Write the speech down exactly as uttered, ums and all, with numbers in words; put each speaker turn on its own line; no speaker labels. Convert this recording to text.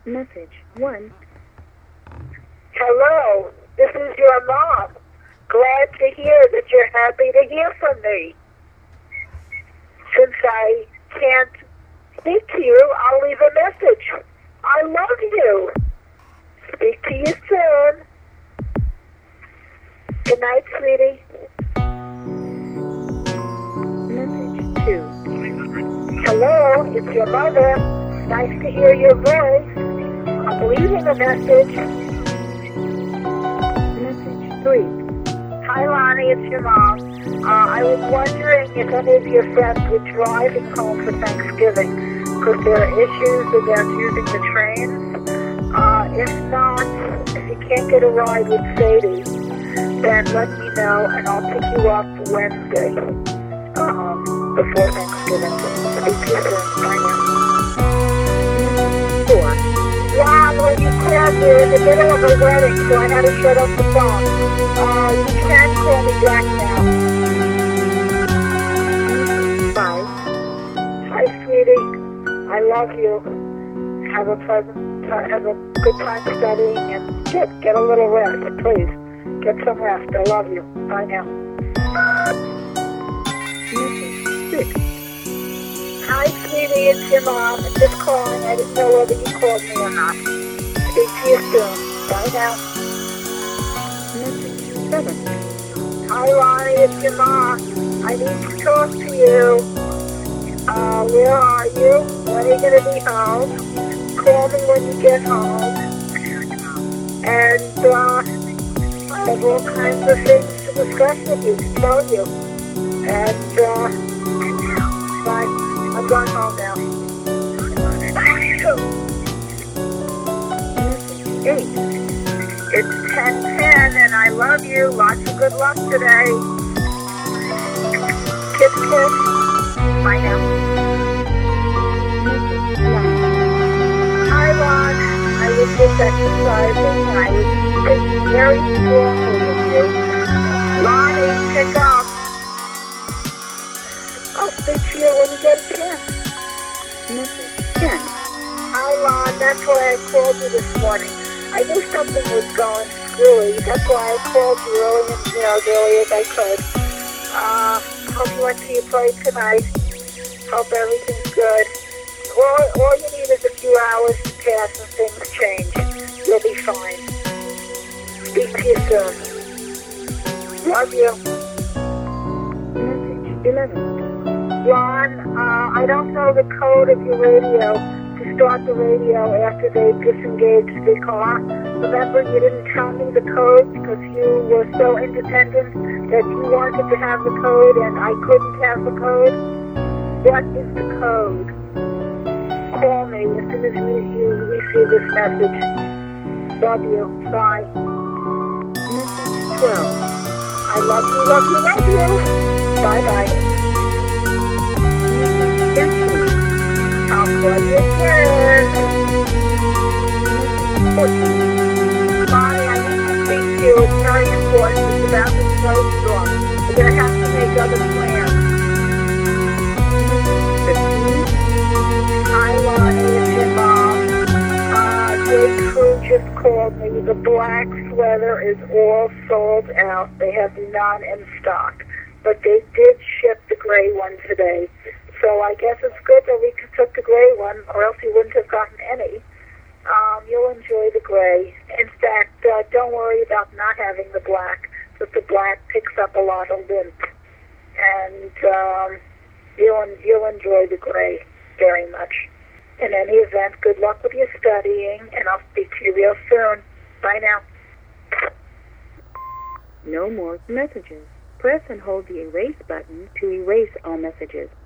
Message one.
Hello, this is your mom. Glad to hear that you're happy to hear from me. Since I can't speak to you, I'll leave a message. I love you. Speak to you soon. Good night, sweetie.
Message two.
Hello, it's your mother. Nice to hear your voice. I'm leaving a message.
Message three.
Hi, Lonnie, it's your mom. Uh, I was wondering if any of your friends were driving home for Thanksgiving, because there are issues about using the trains. Uh, if not, if you can't get a ride with Sadie, then let me know, and I'll pick you up Wednesday, um, before Thanksgiving. Speak to you soon. Bye now.
Four.
Ron, when you called, we were in the middle of a wedding, so I had to shut off the phone. Uh, you can call me back now.
Five.
Hi, sweetie. I love you. Have a pleasant time, have a good time studying, and get, get a little rest, please. Get some rest. I love you. Bye now.
Message six.
Hi, sweetie. It's your mom. I'm just calling. I didn't know whether you called me or not. Speak to you soon. Bye now.
Message seven.
Hi, Lonnie. It's your mom. I need to talk to you. Uh, where are you? When are you going to be home? Call me when you get home. And, uh, I have all kinds of things to discuss with you, to tell you. And, uh, bye. I'm going home now.
Message eight.
It's ten ten, and I love you. Lots of good luck today. Kiss, kiss. Bye now.
Message nine.
Hi, Ron. I was just exercising. I was thinking very strongly of you. Lonnie, pick up. I'll speak to you when you get a chance.
Message ten.
Hi, Ron. That's why I called you this morning. I knew something was going screwy. That's why I called you early and, you know, as early as I could. Uh, hope you went to your play tonight. Hope everything's good. All, all you need is a few hours to pass and things change. You'll be fine. Speak to you soon. Love you.
Message eleven.
Ron, uh, I don't know the code of your radio to start the radio after they disengaged the car. Remember, you didn't tell me the code because you were so independent that you wanted to have the code and I couldn't have the code. What is the code? Call me as soon as you, you receive this message. Love you. Bye.
Message twelve.
I love you, love you, love you. Bye-bye.
Message thirteen.
I'll call you again.
Message fourteen.
Bonnie, I need to speak to you. It's very important. It's about the snowstorm. We're going to have to make other plans.
Fifteen.
Hi, Lonnie. It's your mom. Uh, Jake Crew just called me. The black sweater is all sold out. They have none in stock. But they did ship the gray one today. So I guess it's good that we took the gray one, or else you wouldn't have gotten any. Um, you'll enjoy the gray. In fact, uh, don't worry about not having the black, but the black picks up a lot of lint. And um, you'll, you'll enjoy the gray very much. In any event, good luck with your studying, and I'll speak to you real soon. Bye now.
No more messages. Press and hold the erase button to erase all messages.